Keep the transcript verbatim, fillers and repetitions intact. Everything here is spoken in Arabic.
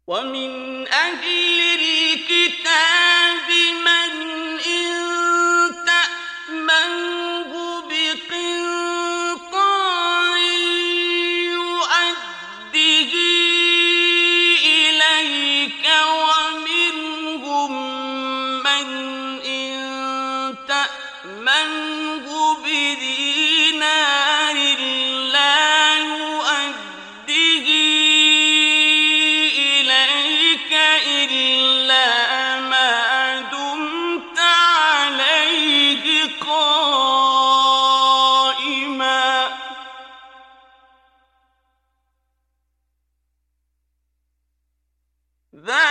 ومن أهل الكتاب من إن تأمنه بقنطار يؤده إليك ومنهم من إن تأمنه بدينار لا يؤده إليك إلا ما دمت عليه قائما ذلك